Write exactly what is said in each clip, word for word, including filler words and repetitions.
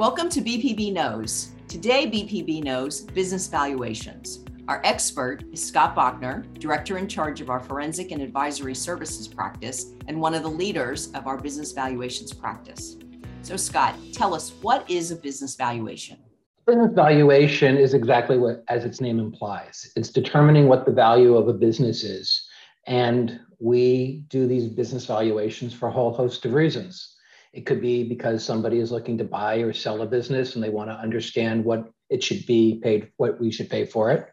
Welcome to B P B Knows. Today, B P B knows business valuations. Our expert is Scott Bachner, director in charge of our forensic and advisory services practice and one of the leaders of our business valuations practice. So Scott, tell us, what is a business valuation? Business valuation is exactly what, as its name implies. It's determining what the value of a business is. And we do these business valuations for a whole host of reasons. It could be because somebody is looking to buy or sell a business and they want to understand what it should be paid, what we should pay for it.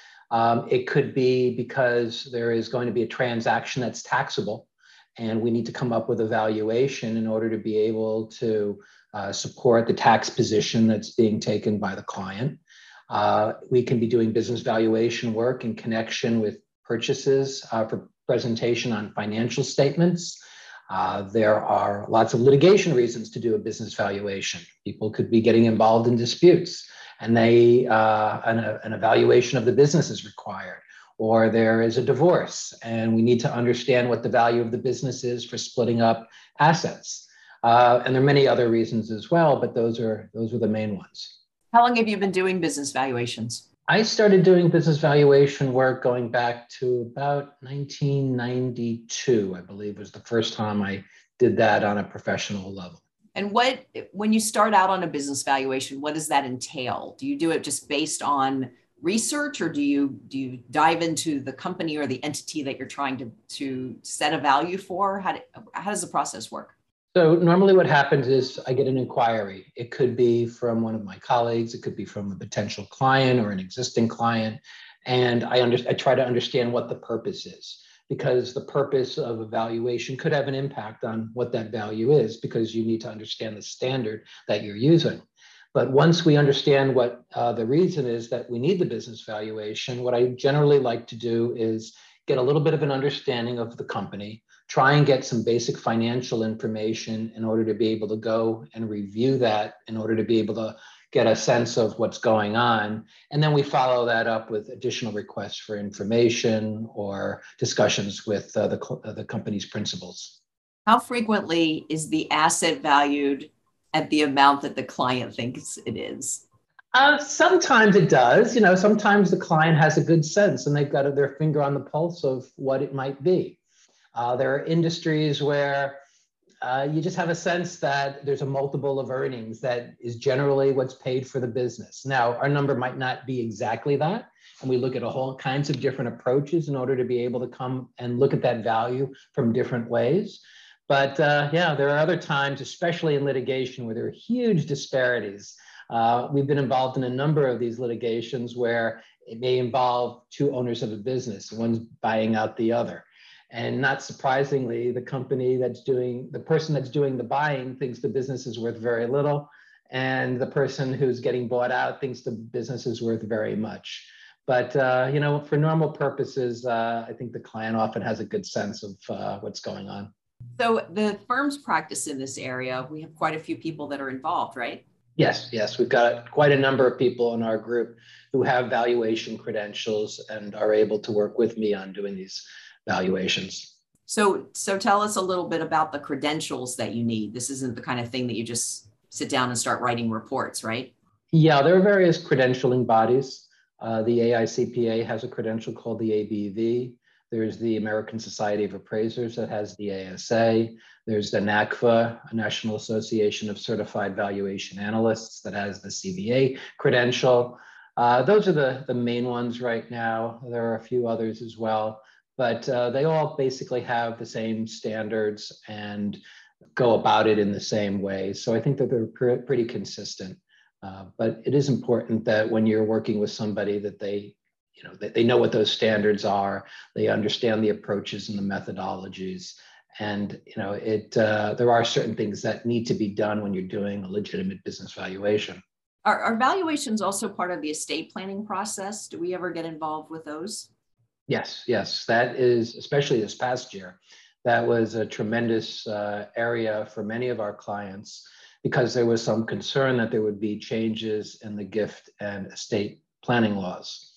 Um, it could be because there is going to be a transaction that's taxable and we need to come up with a valuation in order to be able to uh, support the tax position that's being taken by the client. Uh, we can be doing business valuation work in connection with purchases uh, for presentation on financial statements. Uh, there are lots of litigation reasons to do a business valuation. People could be getting involved in disputes and they uh, an, an evaluation of the business is required. Or there is a divorce and we need to understand what the value of the business is for splitting up assets. Uh, and there are many other reasons as well, but those are those are the main ones. How long have you been doing business valuations? I started doing business valuation work going back to about nineteen ninety-two, I believe was the first time I did that on a professional level. And what, when you start out on a business valuation, what does that entail? Do you do it just based on research, or do you do you dive into the company or the entity that you're trying to, to set a value for? How, do, how does the process work? So normally what happens is I get an inquiry. It could be from one of my colleagues. It could be from a potential client or an existing client. And I, under, I try to understand what the purpose is, because the purpose of evaluation could have an impact on what that value is, because you need to understand the standard that you're using. But once we understand what uh, the reason is that we need the business valuation, what I generally like to do is get a little bit of an understanding of the company, try and get some basic financial information in order to be able to go and review that, in order to be able to get a sense of what's going on. And then we follow that up with additional requests for information or discussions with uh, the, uh, the company's principals. How frequently is the asset valued at the amount that the client thinks it is? Uh, sometimes it does. You know, sometimes the client has a good sense and they've got their finger on the pulse of what it might be. Uh, there are industries where uh, you just have a sense that there's a multiple of earnings that is generally what's paid for the business. Now, our number might not be exactly that, and we look at a whole kinds of different approaches in order to be able to come and look at that value from different ways. But uh, yeah, there are other times, especially in litigation, where there are huge disparities. Uh, we've been involved in a number of these litigations where it may involve two owners of a business, one's buying out the other. And not surprisingly, the company that's doing, the person that's doing the buying thinks the business is worth very little. And the person who's getting bought out thinks the business is worth very much. But, uh, you know, for normal purposes, uh, I think the client often has a good sense of uh, what's going on. So the firm's practice in this area, we have quite a few people that are involved, right? Yes, yes. We've got quite a number of people in our group who have valuation credentials and are able to work with me on doing these valuations. So, so tell us a little bit about the credentials that you need. This isn't the kind of thing that you just sit down and start writing reports, right? Yeah, there are various credentialing bodies. Uh, the A I C P A has a credential called the A B V. There's the American Society of Appraisers that has the A S A. There's the NACFA, a National Association of Certified Valuation Analysts, that has the C V A credential. Uh, those are the, the main ones right now. There are a few others as well, but uh, they all basically have the same standards and go about it in the same way. So I think that they're pr- pretty consistent. Uh, but it is important that when you're working with somebody that they, you know, that they know what those standards are, they understand the approaches and the methodologies. And, you know, it uh, there are certain things that need to be done when you're doing a legitimate business valuation. Are, are valuations also part of the estate planning process? Do we ever get involved with those? Yes, yes, that is, especially this past year, that was a tremendous uh, area for many of our clients, because there was some concern that there would be changes in the gift and estate planning laws.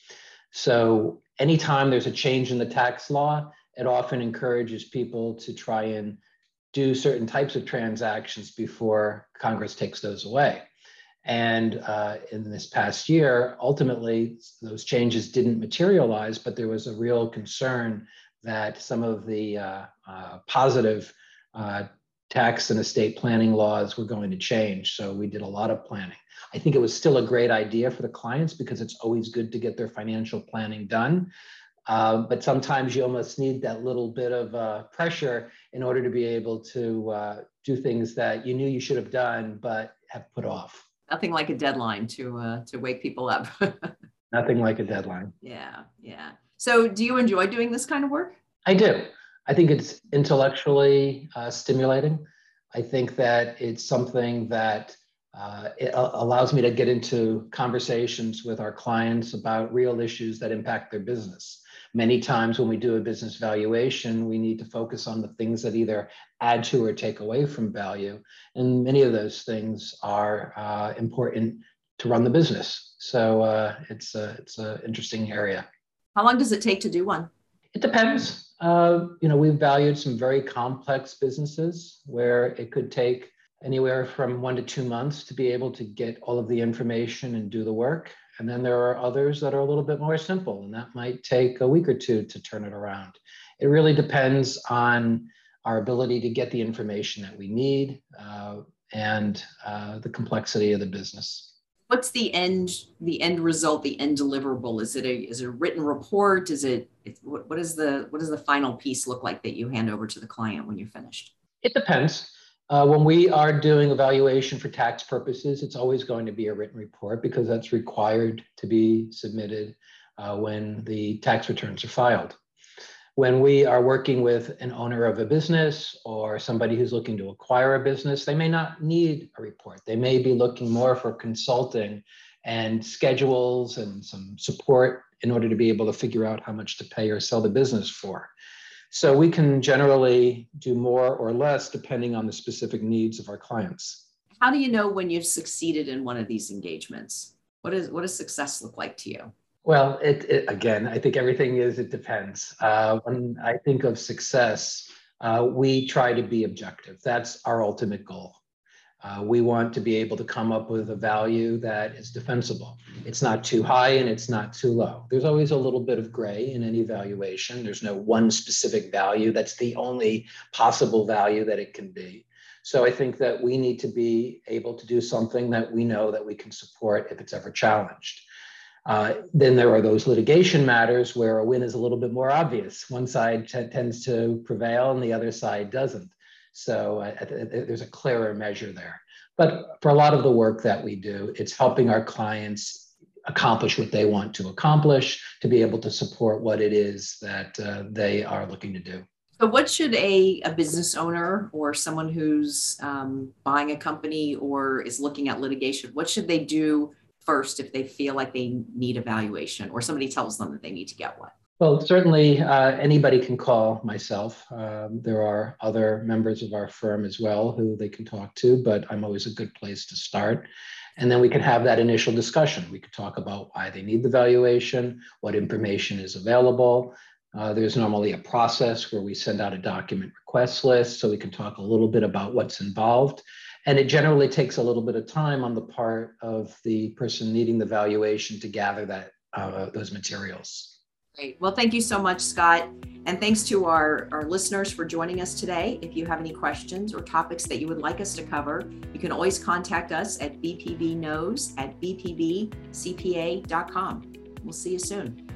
So anytime there's a change in the tax law, it often encourages people to try and do certain types of transactions before Congress takes those away. And uh, in this past year, ultimately, those changes didn't materialize, but there was a real concern that some of the uh, uh, positive uh, tax and estate planning laws were going to change. So we did a lot of planning. I think it was still a great idea for the clients because it's always good to get their financial planning done. Uh, but sometimes you almost need that little bit of uh, pressure in order to be able to uh, do things that you knew you should have done, but have put off. Nothing like a deadline to uh, to wake people up. Nothing like a deadline. Yeah, yeah. So do you enjoy doing this kind of work? I do. I think it's intellectually uh, stimulating. I think that it's something that uh, it allows me to get into conversations with our clients about real issues that impact their business. Many times when we do a business valuation, we need to focus on the things that either add to or take away from value. And many of those things are uh, important to run the business. So uh, it's a, it's an interesting area. How long does it take to do one? It depends. Uh, you know, we've valued some very complex businesses where it could take anywhere from one to two months to be able to get all of the information and do the work. And then there are others that are a little bit more simple, and that might take a week or two to turn it around. It really depends on our ability to get the information that we need uh, and uh, the complexity of the business. What's the end, the end result, the end deliverable? Is it a, is it a written report? Is it, what, what is the, what does the final piece look like that you hand over to the client when you're finished? It depends. Uh, when we are doing evaluation for tax purposes, it's always going to be a written report because that's required to be submitted uh, when the tax returns are filed. When we are working with an owner of a business or somebody who's looking to acquire a business, they may not need a report. They may be looking more for consulting and schedules and some support in order to be able to figure out how much to pay or sell the business for. So we can generally do more or less depending on the specific needs of our clients. How do you know when you've succeeded in one of these engagements? What is, what does success look like to you? Well, it, it again, I think everything is, it depends. Uh, when I think of success, uh, we try to be objective. That's our ultimate goal. Uh, we want to be able to come up with a value that is defensible. It's not too high and it's not too low. There's always a little bit of gray in any valuation. There's no one specific value. That's the only possible value that it can be. So I think that we need to be able to do something that we know that we can support if it's ever challenged. Uh, then there are those litigation matters where a win is a little bit more obvious. One side t- tends to prevail and the other side doesn't. So uh, there's a clearer measure there. But for a lot of the work that we do, it's helping our clients accomplish what they want to accomplish, to be able to support what it is that uh, they are looking to do. So what should a, a business owner or someone who's um, buying a company or is looking at litigation, what should they do first if they feel like they need a valuation or somebody tells them that they need to get one? Well, certainly uh, anybody can call myself. Um, there are other members of our firm as well who they can talk to, but I'm always a good place to start. And then we can have that initial discussion. We could talk about why they need the valuation, what information is available. Uh, there's normally a process where we send out a document request list so we can talk a little bit about what's involved. And it generally takes a little bit of time on the part of the person needing the valuation to gather that uh, those materials. Great. Well, thank you so much, Scott. And thanks to our, our listeners for joining us today. If you have any questions or topics that you would like us to cover, you can always contact us at b p b knows at b p b c p a dot com. We'll see you soon.